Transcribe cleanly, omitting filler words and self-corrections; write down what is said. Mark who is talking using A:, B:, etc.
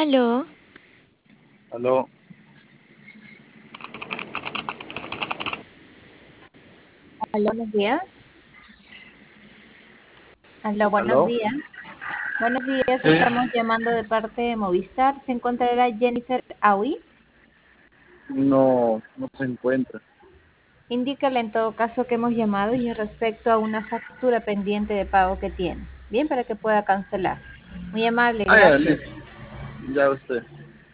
A: Aló,
B: Aló,
C: Aló, buenos días. Aló, buenos
B: aló.
C: días. Buenos días,
B: Sí,
C: estamos llamando de parte de Movistar. ¿Se encontrará Jennifer Aui?
B: no se encuentra.
C: Indícale en todo caso que hemos llamado y respecto a una factura pendiente de pago que tiene. Bien, para que pueda cancelar. Muy amable,
B: Ah, ya,
C: gracias.
B: listo. Ya usted.